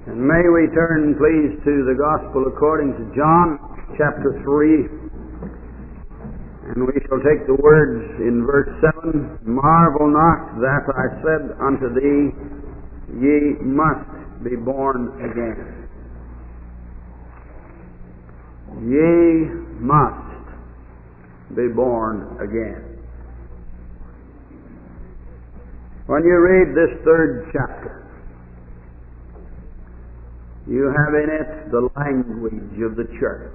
And may we turn, please, to the Gospel according to John, chapter 3. And we shall take the words in verse 7, "Marvel not that I said unto thee, ye must be born again." Ye must be born again. When you read this third chapter, you have in it the language of the church.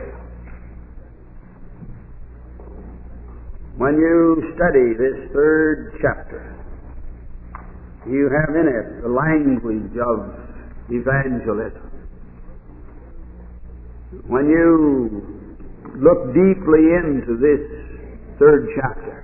When you study this third chapter, you have in it the language of evangelism. When you look deeply into this third chapter,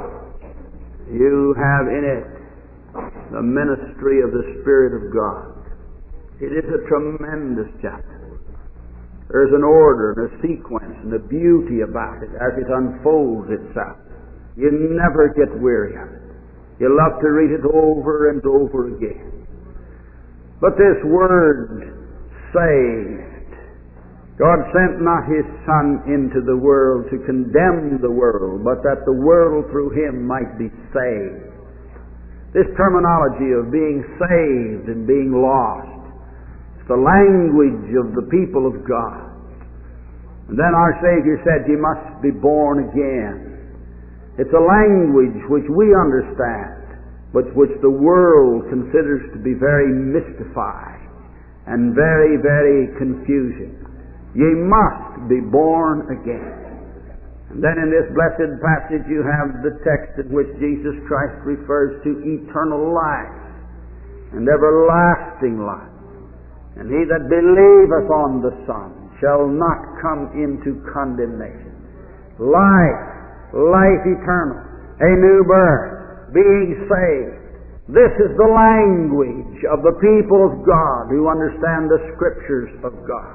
you have in it the ministry of the Spirit of God. It is a tremendous chapter. There's an order and a sequence and a beauty about it as it unfolds itself. You never get weary of it. You love to read it over and over again. But this word, saved, God sent not His Son into the world to condemn the world, but that the world through Him might be saved. This terminology of being saved and being lost, the language of the people of God. And then our Savior said, "You must be born again." It's a language which we understand, but which the world considers to be very mystifying and very, very confusing. Ye must be born again. And then in this blessed passage you have the text in which Jesus Christ refers to eternal life and everlasting life. And he that believeth on the Son shall not come into condemnation. Life, life eternal, a new birth, being saved. This is the language of the people of God who understand the Scriptures of God.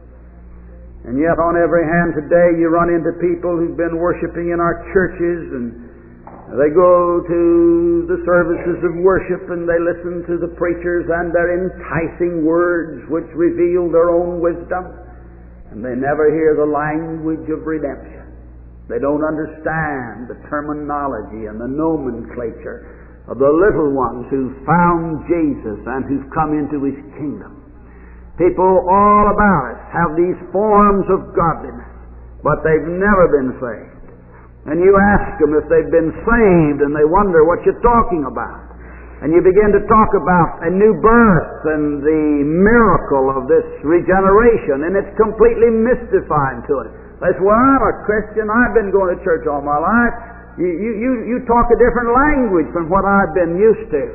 And yet on every hand today you run into people who've been worshiping in our churches, and they go to the services of worship and they listen to the preachers and their enticing words which reveal their own wisdom, and they never hear the language of redemption. They don't understand the terminology and the nomenclature of the little ones who've found Jesus and who've come into His kingdom. People all about us have these forms of godliness, but they've never been saved. And you ask them if they've been saved, and they wonder what you're talking about. And you begin to talk about a new birth and the miracle of this regeneration, and it's completely mystifying to it. They say, "Well, I'm a Christian. I've been going to church all my life." You talk a different language from what I've been used to.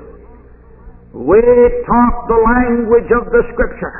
We talk the language of the Scripture.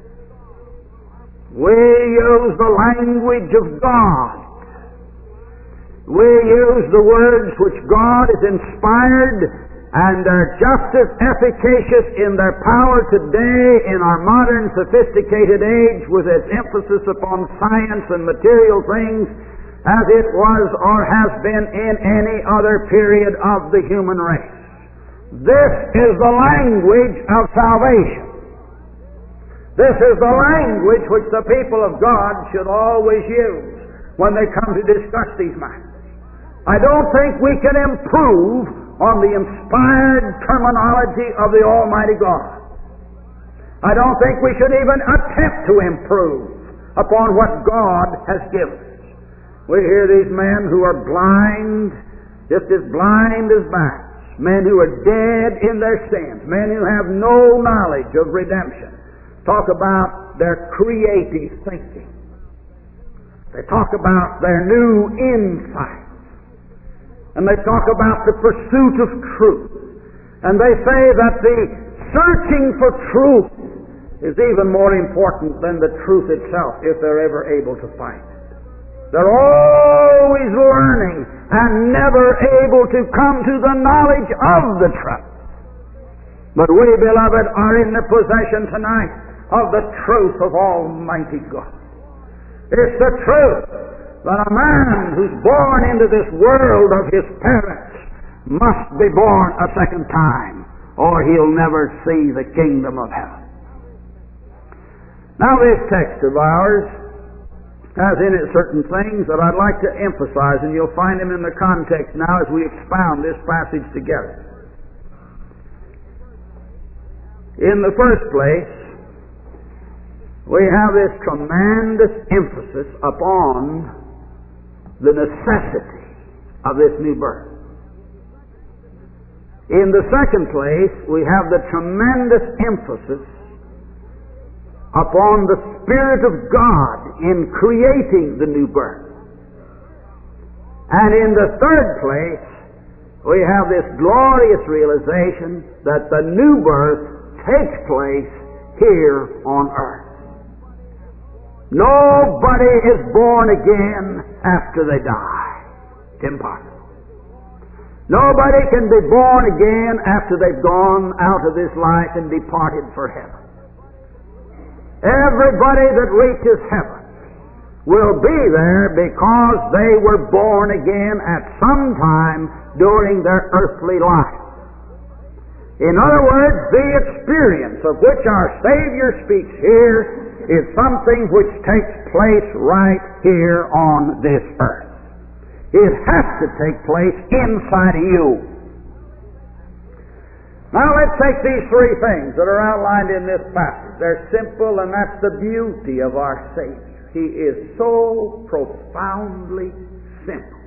We use the language of God. We use the words which God has inspired, and are just as efficacious in their power today in our modern sophisticated age with its emphasis upon science and material things as it was or has been in any other period of the human race. This is the language of salvation. This is the language which the people of God should always use when they come to discuss these matters. I don't think we can improve on the inspired terminology of the Almighty God. I don't think we should even attempt to improve upon what God has given us. We hear these men who are blind, just as blind as bats, men who are dead in their sins, men who have no knowledge of redemption, talk about their creative thinking. They talk about their new insight. And they talk about the pursuit of truth. And they say that the searching for truth is even more important than the truth itself, if they're ever able to find it. They're always learning and never able to come to the knowledge of the truth. But we, beloved, are in the possession tonight of the truth of Almighty God. It's the truth that a man who's born into this world of his parents must be born a second time, or he'll never see the kingdom of heaven. Now this text of ours has in it certain things that I'd like to emphasize, and you'll find them in the context now as we expound this passage together. In the first place, we have this tremendous emphasis upon the necessity of this new birth. In the second place, we have the tremendous emphasis upon the Spirit of God in creating the new birth. And in the third place, we have this glorious realization that the new birth takes place here on earth. Nobody is born again after they die. It's impossible. Nobody can be born again after they've gone out of this life and departed for heaven. Everybody that reaches heaven will be there because they were born again at some time during their earthly life. In other words, the experience of which our Savior speaks here is something which takes place right here on this earth. It has to take place inside of you. Now let's take these three things that are outlined in this passage. They're simple, and that's the beauty of our Savior. He is so profoundly simple.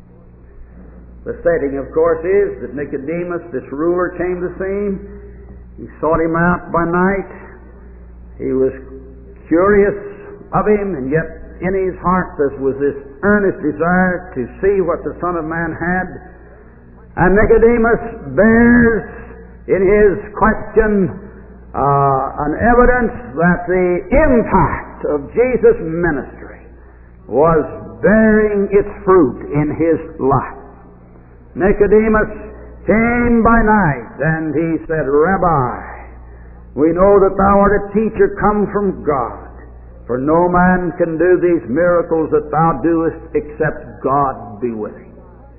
The setting, of course, is that Nicodemus, this ruler, came to see him. He sought him out by night. He was curious of him, and yet in his heart there was this earnest desire to see what the Son of Man had. And Nicodemus bears in his question an evidence that the impact of Jesus' ministry was bearing its fruit in his life. Nicodemus came by night and he said, Rabbi, we know that thou art a teacher come from God, for no man can do these miracles that thou doest except God be with him.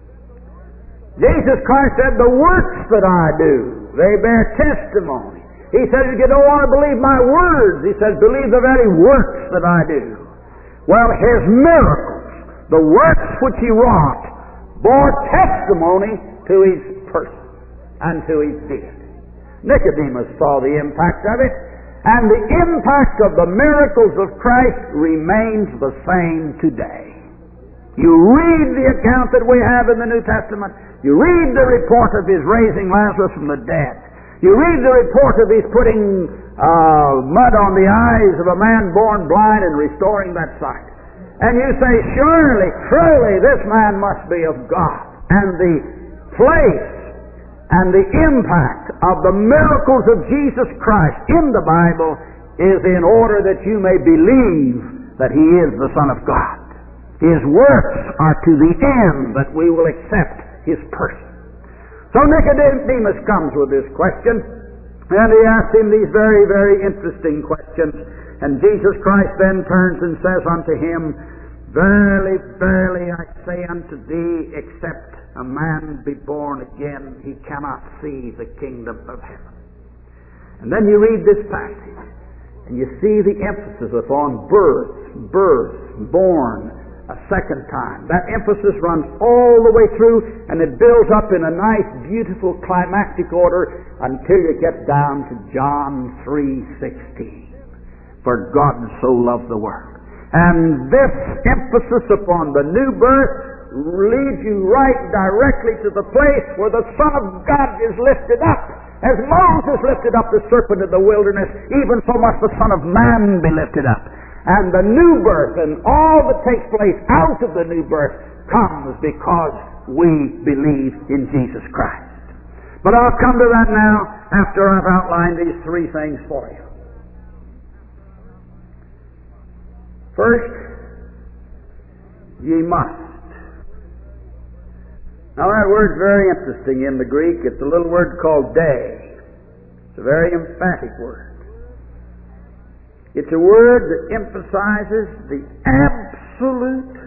Jesus Christ said, the works that I do, they bear testimony. He said, if you don't want to believe my words, he said, believe the very works that I do. Well, his miracles, the works which he wrought, bore testimony to his person and to his deity. Nicodemus saw the impact of it, and the impact of the miracles of Christ remains the same today. You read the account that we have in the New Testament. You read the report of his raising Lazarus from the dead. You read the report of his putting mud on the eyes of a man born blind and restoring that sight. And you say, surely, truly, this man must be of God. And the place and the impact of the miracles of Jesus Christ in the Bible is in order that you may believe that he is the Son of God. His works are to the end that we will accept his person. So Nicodemus comes with this question, and he asks him these very, very interesting questions. And Jesus Christ then turns and says unto him, Verily, verily, I say unto thee, except a man be born again, he cannot see the kingdom of heaven. And then you read this passage, and you see the emphasis upon birth, born, a second time. That emphasis runs all the way through, and it builds up in a nice, beautiful, climactic order until you get down to John 3:16. For God so loved the world. And this emphasis upon the new birth leads you right directly to the place where the Son of God is lifted up. As Moses lifted up the serpent in the wilderness, even so must the Son of Man be lifted up. And the new birth and all that takes place out of the new birth comes because we believe in Jesus Christ. But I'll come to that now after I've outlined these three things for you. First, ye must. Now that word's very interesting in the Greek. It's a little word called de. It's a very emphatic word. It's a word that emphasizes the absolute,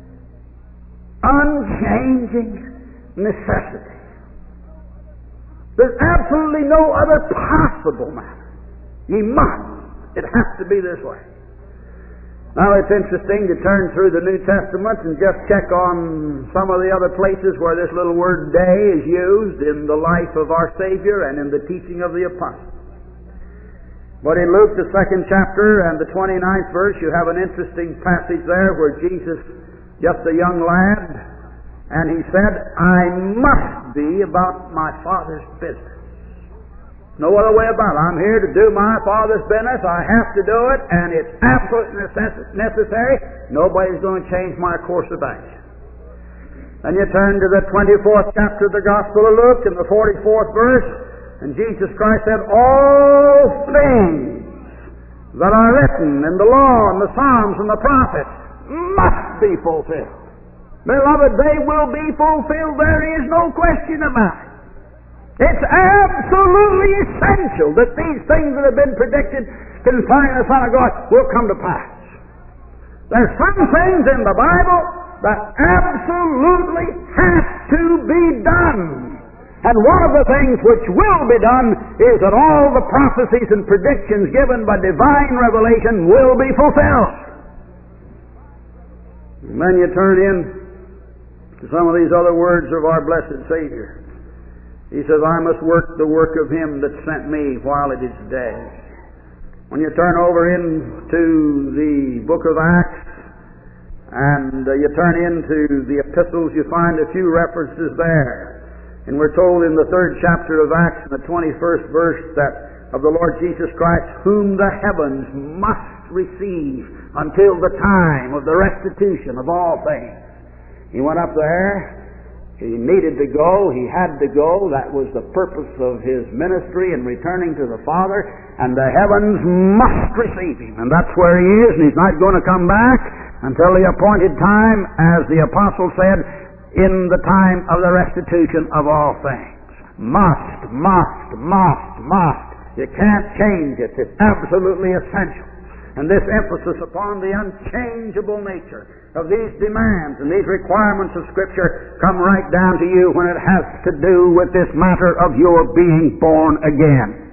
unchanging necessity. There's absolutely no other possible matter. Ye must. It has to be this way. Now, it's interesting to turn through the New Testament and just check on some of the other places where this little word day is used in the life of our Savior and in the teaching of the apostles. But in Luke, the 2nd chapter and the 29th verse, you have an interesting passage there where Jesus, just a young lad, and he said, I must be about my Father's business. No other way about it. I'm here to do my Father's business. I have to do it, and it's absolutely necessary. Nobody's going to change my course of action. Then you turn to the 24th chapter of the Gospel of Luke in the 44th verse, and Jesus Christ said, all things that are written in the law and the Psalms and the prophets must be fulfilled. Beloved, they will be fulfilled. There is no question about it. It's absolutely essential that these things that have been predicted concerning the Son of God will come to pass. There's some things in the Bible that absolutely have to be done. And one of the things which will be done is that all the prophecies and predictions given by divine revelation will be fulfilled. And then you turn in to some of these other words of our blessed Savior. He says, I must work the work of Him that sent me while it is day. When you turn over into the book of Acts and you turn into the epistles, you find a few references there. And we're told in the 3rd chapter of Acts, in the 21st verse, that of the Lord Jesus Christ, whom the heavens must receive until the time of the restitution of all things. He went up there. He needed to go. He had to go. That was the purpose of His ministry in returning to the Father. And the heavens must receive Him. And that's where He is. And He's not going to come back until the appointed time, as the Apostle said, in the time of the restitution of all things. Must. You can't change it. It's absolutely essential. And this emphasis upon the unchangeable nature of these demands and these requirements of Scripture come right down to you when it has to do with this matter of your being born again.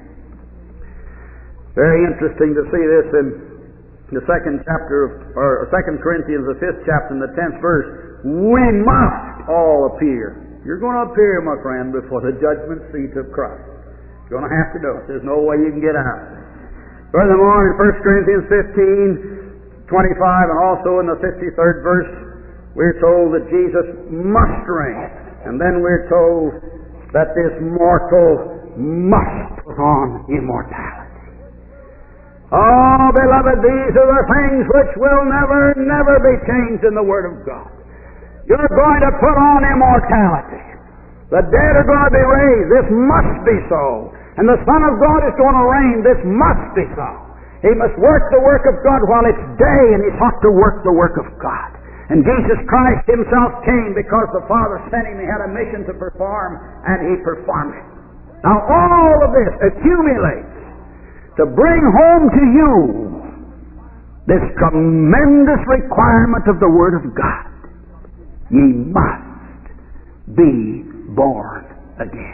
Very interesting to see this in the 2nd chapter or 2 Corinthians, the 5th chapter, and the 10th verse. We must all appear. You're going to appear, my friend, before the judgment seat of Christ. You're going to have to do it. There's no way you can get out. Furthermore, in 1 Corinthians 15:25 and also in the 53rd verse, we're told that Jesus must reign. And then we're told that this mortal must put on immortality. Oh, beloved, these are the things which will never be changed in the Word of God. You're going to put on immortality. The dead are going to be raised. This must be so. And the Son of God is going to reign. This must be so. He must work the work of God while it's day, and He ought to work the work of God. And Jesus Christ Himself came because the Father sent Him. He had a mission to perform, and He performed it. Now all of this accumulates to bring home to you this tremendous requirement of the Word of God. Ye must be born again.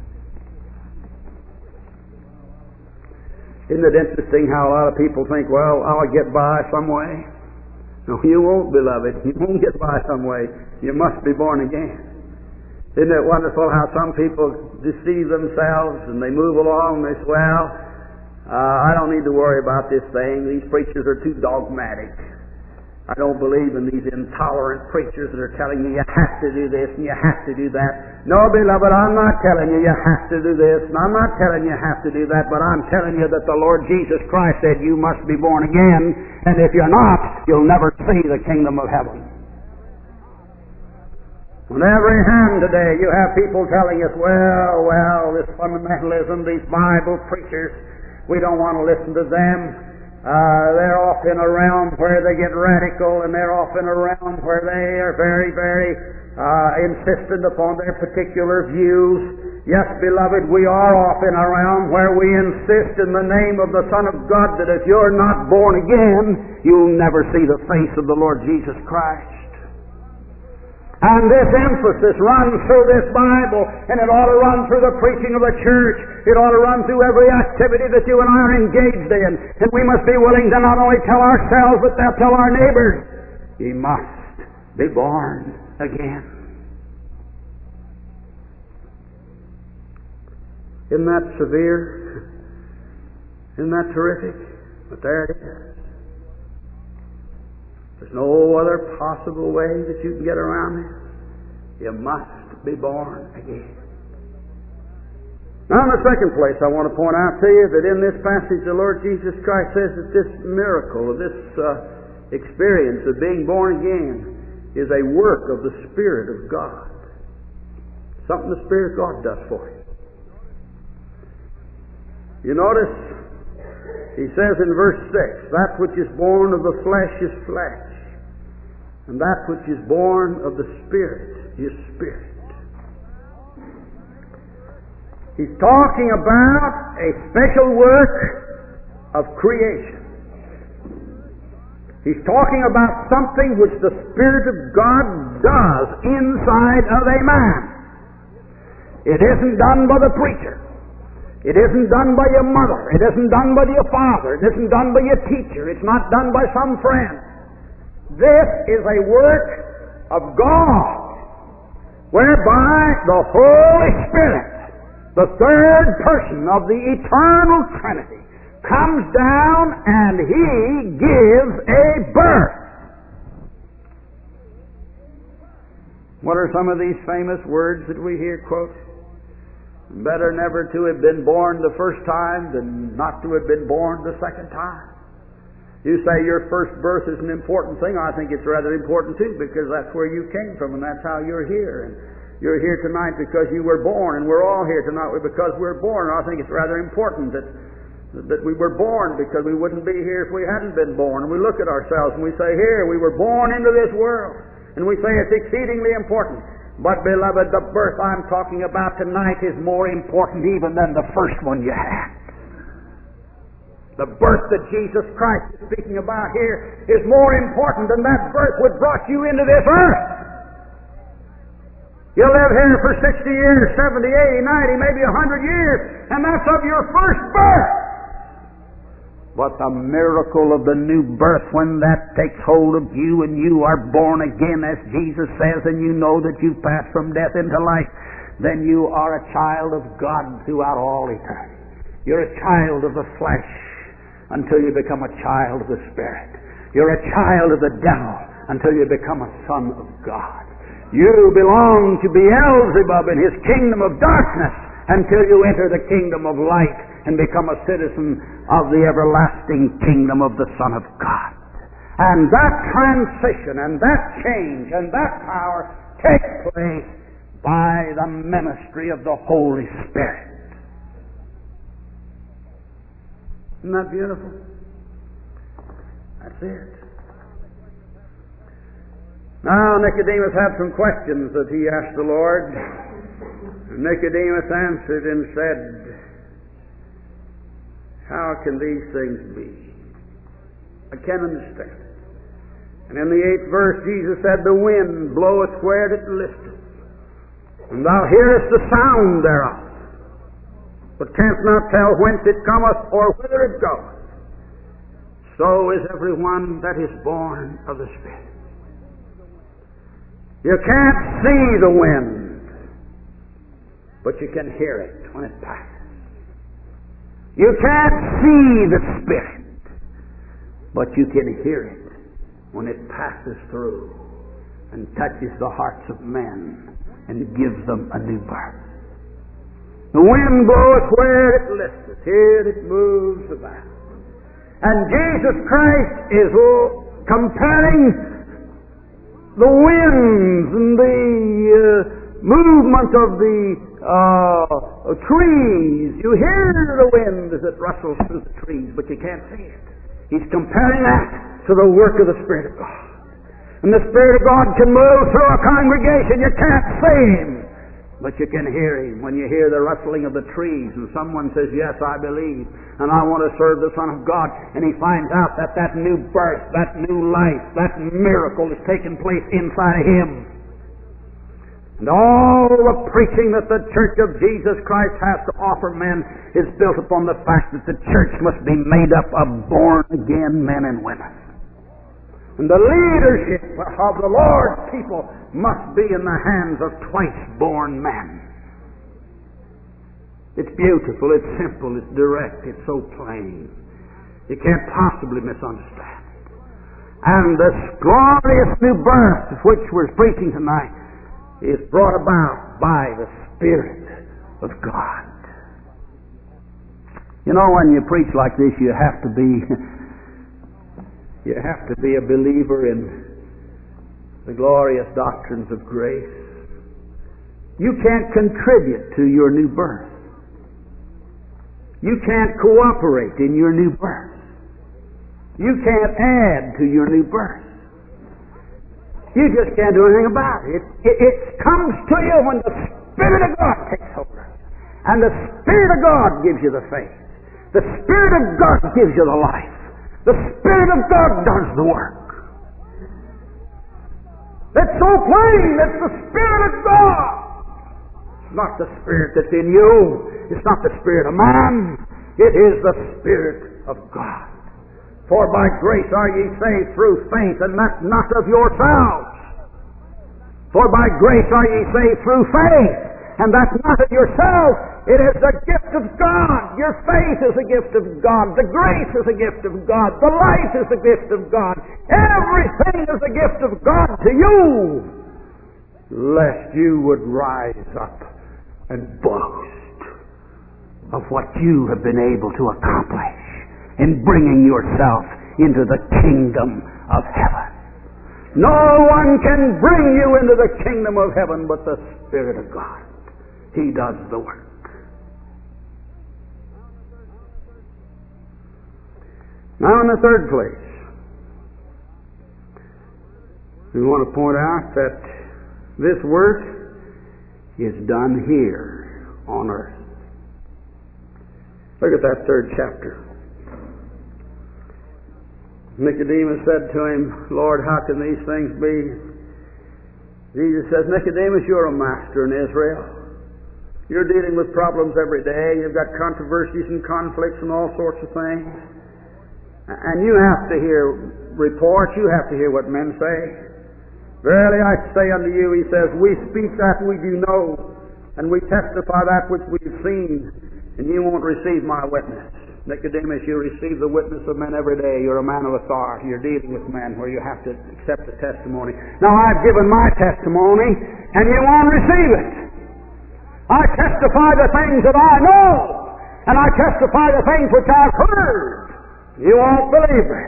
Isn't it interesting how a lot of people think, well, I'll get by some way? No, you won't, beloved. You won't get by some way. You must be born again. Isn't it wonderful how some people deceive themselves and they move along and they say, well, I don't need to worry about this thing. These preachers are too dogmatic. I don't believe in these intolerant preachers that are telling you you have to do this and you have to do that. No, beloved, I'm not telling you you have to do this, and I'm not telling you have to do that, but I'm telling you that the Lord Jesus Christ said you must be born again, and if you're not, you'll never see the kingdom of heaven. On every hand today, you have people telling us, well, this fundamentalism, these Bible preachers, we don't want to listen to them. They're off in a realm where they get radical, and they're off in a realm where they are very insistent upon their particular views. Yes, beloved, we are off in a realm where we insist in the name of the Son of God that if you're not born again, you'll never see the face of the Lord Jesus Christ. And this emphasis runs through this Bible, and it ought to run through the preaching of the church. It ought to run through every activity that you and I are engaged in. And we must be willing to not only tell ourselves, but to tell our neighbors, ye must be born again. Isn't that severe? Isn't that terrific? But there it is. There's no other possible way that you can get around this. You must be born again. Now, in the second place, I want to point out to you that in this passage, the Lord Jesus Christ says that this miracle, this experience of being born again, is a work of the Spirit of God. Something the Spirit of God does for you. You notice, he says in verse 6, that which is born of the flesh is flesh, and that which is born of the Spirit is spirit. He's talking about a special work of creation. He's talking about something which the Spirit of God does inside of a man. It isn't done by the preacher. It isn't done by your mother. It isn't done by your father. It isn't done by your teacher. It's not done by some friend. This is a work of God, whereby the Holy Spirit, the third person of the eternal Trinity, comes down and He gives a birth. What are some of these famous words that we hear quoted? Better never to have been born the first time than not to have been born the second time. You say your first birth is an important thing. I think it's rather important too, because that's where you came from and that's how you're here. And you're here tonight because you were born, and we're all here tonight because we're born. I think it's rather important that we were born, because we wouldn't be here if we hadn't been born. And we look at ourselves and we say, here, we were born into this world. And we say it's exceedingly important. But, beloved, the birth I'm talking about tonight is more important even than the first one you had. The birth that Jesus Christ is speaking about here is more important than that birth which brought you into this earth. You live here for 60 years, 70, 80, 90, maybe 100 years, and that's of your first birth. But the miracle of the new birth, when that takes hold of you and you are born again, as Jesus says, and you know that you've passed from death into life, then you are a child of God throughout all eternity. You're a child of the flesh until you become a child of the Spirit. You're a child of the devil until you become a son of God. You belong to Beelzebub in his kingdom of darkness until you enter the kingdom of light and become a citizen of the everlasting kingdom of the Son of God. And that transition and that change and that power takes place by the ministry of the Holy Spirit. Isn't that beautiful? That's it. Now Nicodemus had some questions that he asked the Lord. Nicodemus answered and said, how can these things be? I can't understand it. And in the 8th verse, Jesus said, the wind bloweth where it listeth, and thou hearest the sound thereof, but canst not tell whence it cometh or whither it goeth. So is everyone that is born of the Spirit. You can't see the wind, but you can hear it when it passes. You can't see the Spirit, but you can hear it when it passes through and touches the hearts of men and gives them a new birth. The wind bloweth where it listeth, here it moves about. And Jesus Christ is comparing the winds and the movement of the trees. You hear the wind as it rustles through the trees, but you can't see it. He's comparing that to the work of the Spirit of God. And the Spirit of God can move through a congregation. You can't see Him, but you can hear Him. When you hear the rustling of the trees and someone says, yes, I believe, and I want to serve the Son of God, and he finds out that that new birth, that new life, that miracle is taking place inside of him. And all the preaching that the Church of Jesus Christ has to offer men is built upon the fact that the church must be made up of born-again men and women. And the leadership of the Lord's people must be in the hands of twice-born men. It's beautiful, it's simple, it's direct, it's so plain. You can't possibly misunderstand. And this glorious new birth of which we're preaching tonight is brought about by the Spirit of God. You know, when you preach like this, you have to be a believer in the glorious doctrines of grace. You can't contribute to your new birth. You can't cooperate in your new birth. You can't add to your new birth. You just can't do anything about it. It comes to you when the Spirit of God takes over. And the Spirit of God gives you the faith. The Spirit of God gives you the life. The Spirit of God does the work. It's so plain. It's the Spirit of God. It's not the Spirit that's in you. It's not the Spirit of man. It is the Spirit of God. For by grace are ye saved through faith, and that not of yourselves. For by grace are ye saved through faith, and that not of yourselves. It is the gift of God. Your faith is a gift of God. The grace is a gift of God. The life is a gift of God. Everything is a gift of God to you, lest you would rise up and boast of what you have been able to accomplish in bringing yourself into the kingdom of heaven. No one can bring you into the kingdom of heaven but the Spirit of God. He does the work. Now in the third place, we want to point out that this work is done here on earth. Look at that third chapter. Nicodemus said to him, Lord, how can these things be? Jesus says, Nicodemus, you're a master in Israel. You're dealing with problems every day. You've got controversies and conflicts and all sorts of things. And you have to hear reports. You have to hear what men say. Verily I say unto you, he says, we speak that we do know, and we testify that which we've seen, and you won't receive my witness. Nicodemus, you receive the witness of men every day. You're a man of authority. You're dealing with men where you have to accept the testimony. Now, I've given my testimony, and you won't receive it. I testify the things that I know, and I testify the things which I've heard. You won't believe me.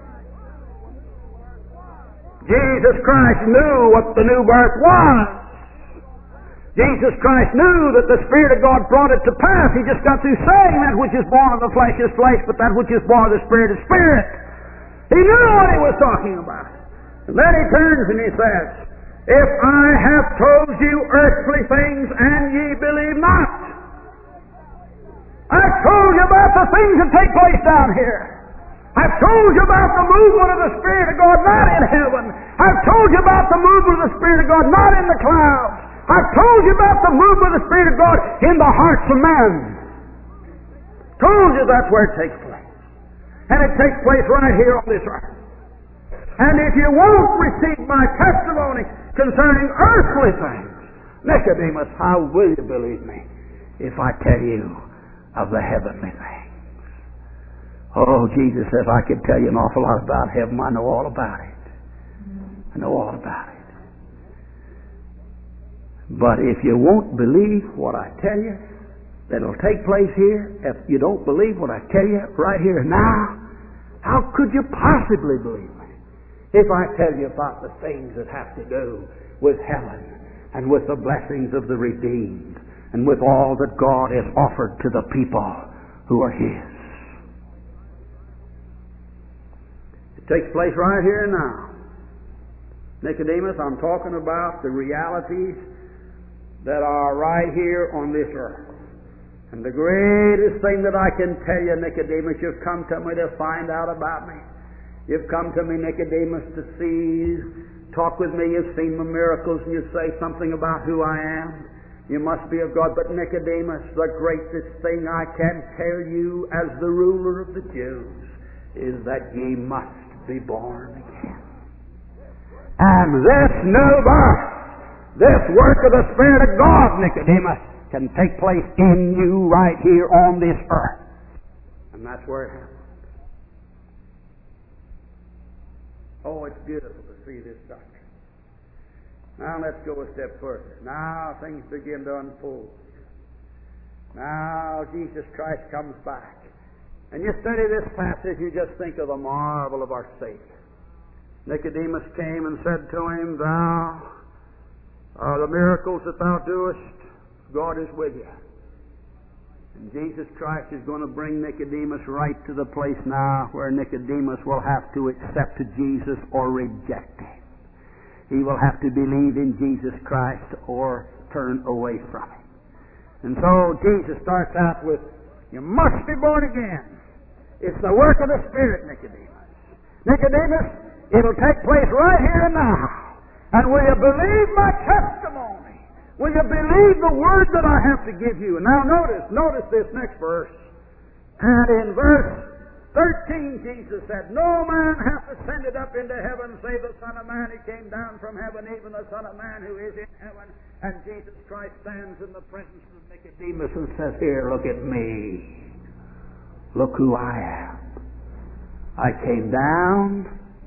Jesus Christ knew what the new birth was. Jesus Christ knew that the Spirit of God brought it to pass. He just got through saying that which is born of the flesh is flesh, but that which is born of the Spirit is spirit. He knew what he was talking about. And then he turns and he says, if I have told you earthly things and ye believe not. I've told you about the things that take place down here. I've told you about the movement of the Spirit of God not in heaven. I've told you about the movement of the Spirit of God not in the clouds. I've told you about the movement of the Spirit of God in the hearts of men. Told you that's where it takes place. And it takes place right here on this earth. And if you won't receive my testimony concerning earthly things, Nicodemus, how will you believe me if I tell you of the heavenly things? Oh, Jesus says, I could tell you an awful lot about heaven. I know all about it. I know all about it. But if you won't believe what I tell you, that'll take place here, if you don't believe what I tell you right here now, how could you possibly believe me if I tell you about the things that have to do with heaven and with the blessings of the redeemed and with all that God has offered to the people who are His? It takes place right here and now. Nicodemus, I'm talking about the realities that are right here on this earth. And the greatest thing that I can tell you, Nicodemus, you've come to me to find out about me. You've come to me, Nicodemus, to see talk with me, you've seen my miracles, and you say something about who I am. You must be of God. But Nicodemus, the greatest thing I can tell you as the ruler of the Jews is that ye must be born again. And this new birth, this work of the Spirit of God, Nicodemus, can take place in you right here on this earth. And that's where it happens. Oh, it's beautiful to see this doctrine. Now let's go a step further. Now things begin to unfold. Now Jesus Christ comes back. And you study this passage, you just think of the marvel of our Savior. Nicodemus came and said to him, the miracles that thou doest, God is with you. And Jesus Christ is going to bring Nicodemus right to the place now where Nicodemus will have to accept Jesus or reject him. He will have to believe in Jesus Christ or turn away from him. And so Jesus starts out with, you must be born again. It's the work of the Spirit, Nicodemus. Nicodemus, it'll take place right here and now. And will you believe my testimony? Will you believe the word that I have to give you? And now notice this next verse. And in verse 13, Jesus said, no man hath ascended up into heaven save the Son of Man who came down from heaven, even the Son of Man who is in heaven. And Jesus Christ stands in the presence of Nicodemus and says, here, look at me. Look who I am. I came down.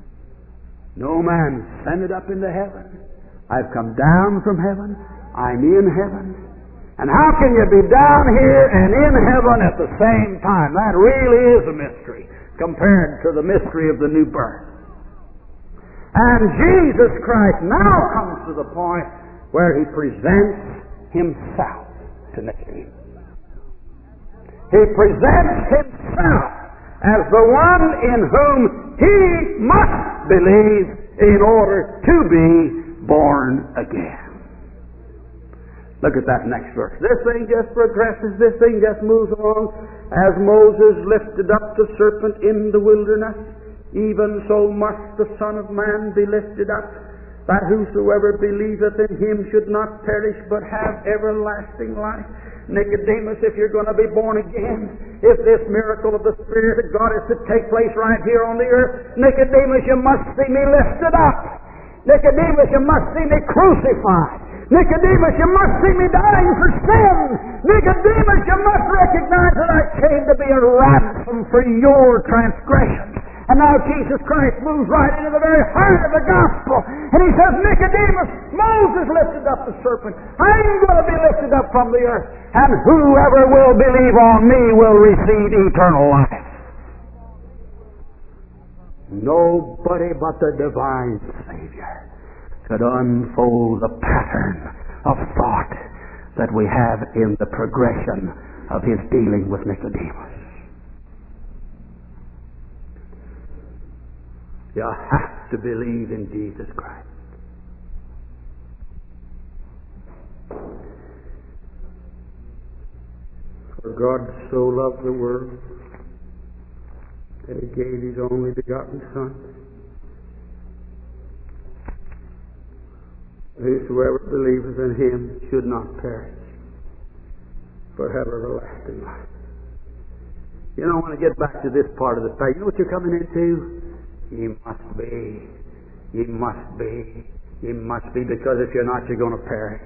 No man ascended up into heaven. I've come down from heaven. I'm in heaven. And how can you be down here and in heaven at the same time? That really is a mystery compared to the mystery of the new birth. And Jesus Christ now comes to the point where He presents Himself to Nicodemus. He presents Himself as the one in whom he must believe in order to be born again. Look at that next verse. This thing just progresses. This thing just moves along. As Moses lifted up the serpent in the wilderness, even so must the Son of Man be lifted up, that whosoever believeth in Him should not perish but have everlasting life. Nicodemus, if you're going to be born again, if this miracle of the Spirit of God is to take place right here on the earth, Nicodemus, you must see me lifted up. Nicodemus, you must see me crucified. Nicodemus, you must see me dying for sin. Nicodemus, you must recognize that I came to be a ransom for your transgressions. And now Jesus Christ moves right into the very heart of the gospel. And He says, Nicodemus, Moses lifted up the serpent. I'm going to be lifted up from the earth. And whoever will believe on me will receive eternal life. Nobody but the divine Savior could unfold the pattern of thought that we have in the progression of His dealing with Nicodemus. You have to believe in Jesus Christ. For God so loved the world that He gave His only begotten Son. Whosoever believeth in Him should not perish, but have everlasting life. You know, when I get back to this part of the faith, you know what you're coming into? You must be. You must be. You must be, because if you're not, you're going to perish.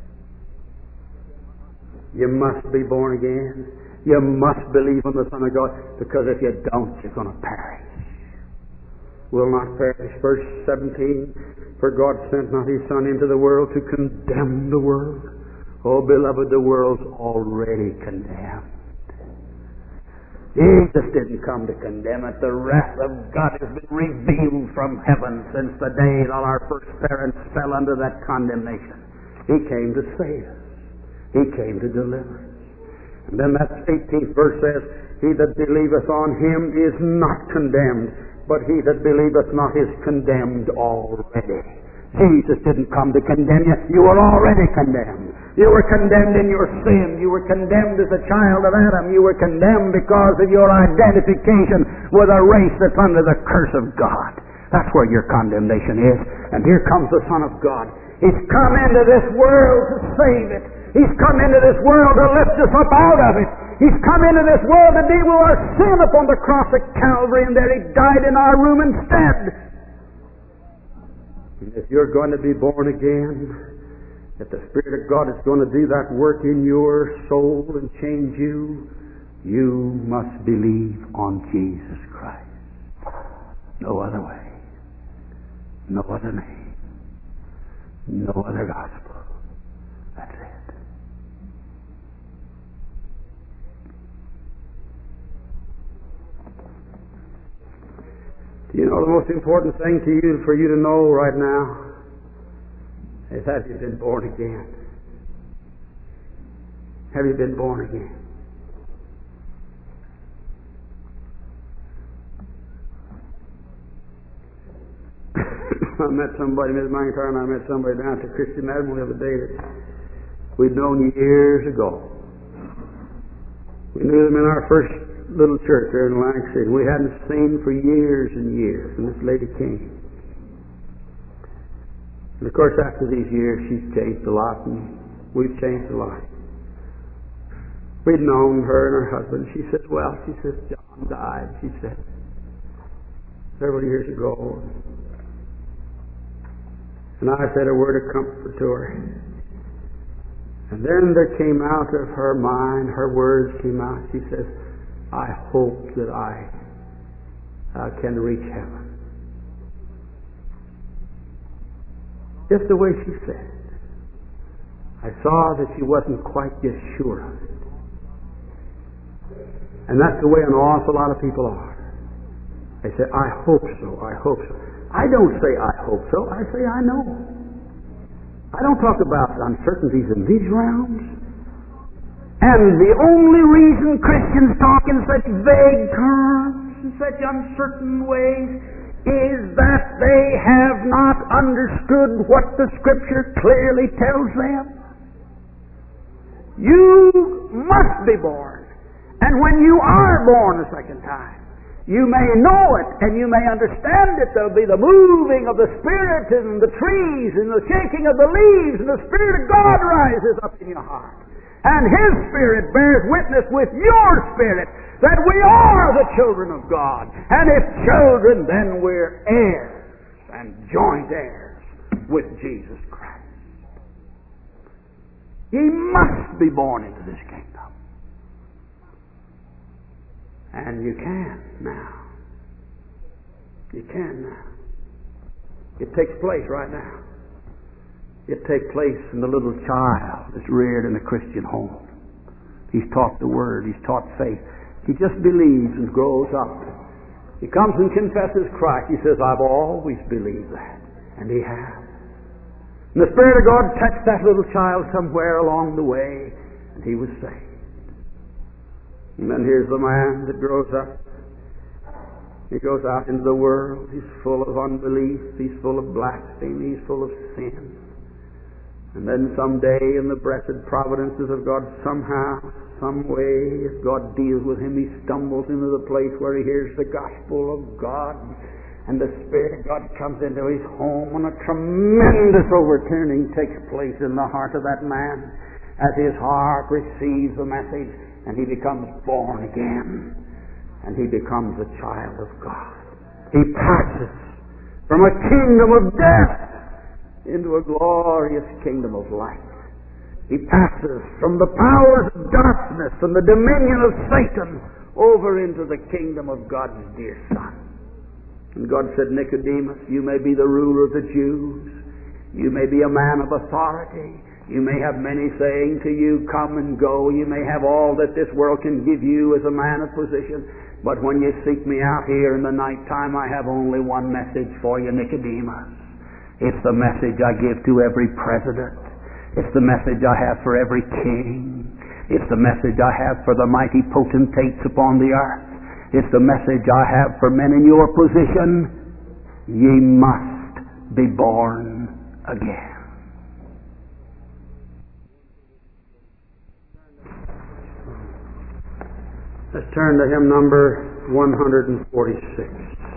You must be born again. You must believe on the Son of God, because if you don't, you're going to perish. Will not perish. Verse 17, for God sent not His Son into the world to condemn the world. Oh, beloved, the world's already condemned. Jesus didn't come to condemn it. The wrath of God has been revealed from heaven since the day that our first parents fell under that condemnation. He came to save us. He came to deliver us. And then that 18th verse says, he that believeth on Him is not condemned, but he that believeth not is condemned already. Jesus didn't come to condemn you. You were already condemned. You were condemned in your sin. You were condemned as a child of Adam. You were condemned because of your identification with a race that's under the curse of God. That's where your condemnation is. And here comes the Son of God. He's come into this world to save it. He's come into this world to lift us up out of it. He's come into this world to deal with our sin upon the cross at Calvary, and there He died in our room instead. And if you're going to be born again, if the Spirit of God is going to do that work in your soul and change you, you must believe on Jesus Christ. No other way. No other name. No other gospel. That's it. Do you know the most important thing for you to know right now is, have you been born again? Have you been born again? I met somebody, Ms. McIntyre and I met somebody down at the Christian Admiral the other day that we'd known years ago. We knew them in our first little church there in Atlantic City. We hadn't seen for years and years, and this lady came. And of course, after these years, she's changed a lot, and we've changed a lot. We'd known her and her husband. She says, John died, she said, several years ago. And I said a word of comfort to her. And then there came out of her mind, her words came out. She says, I hope that I can reach heaven. Just the way she said it. I saw that she wasn't quite just sure of it. And that's the way an awful lot of people are. They say, I hope so, I hope so. I don't say I hope so, I say I know. I don't talk about uncertainties in these realms. And the only reason Christians talk in such vague terms, in such uncertain ways, is that they have not understood what the Scripture clearly tells them. You must be born. And when you are born a second time, you may know it and you may understand it. There'll be the moving of the Spirit in the trees and the shaking of the leaves, and the Spirit of God rises up in your heart. And His Spirit bears witness with your spirit that we are the children of God. And if children, then we're heirs and joint heirs with Jesus Christ. Ye must be born into this kingdom. And you can now. You can now. It takes place right now. It takes place in the little child that's reared in a Christian home. He's taught the Word. He's taught faith. He just believes and grows up. He comes and confesses Christ. He says, I've always believed that. And he has. And the Spirit of God touched that little child somewhere along the way, and he was saved. And then here's the man that grows up. He goes out into the world. He's full of unbelief. He's full of blasphemy. He's full of sin. And then someday in the blessed providences of God, somehow, some way, as God deals with him, he stumbles into the place where he hears the gospel of God. And the Spirit of God comes into his home, and a tremendous overturning takes place in the heart of that man as his heart receives the message. And he becomes born again. And he becomes a child of God. He passes from a kingdom of death into a glorious kingdom of light. He passes from the powers of darkness and the dominion of Satan over into the kingdom of God's dear Son. And God said, Nicodemus, you may be the ruler of the Jews. You may be a man of authority. You may have many saying to you, come and go. You may have all that this world can give you as a man of position. But when you seek me out here in the night time, I have only one message for you, Nicodemus. It's the message I give to every president. It's the message I have for every king. It's the message I have for the mighty potentates upon the earth. It's the message I have for men in your position. Ye must be born again. Let's turn to hymn number 146.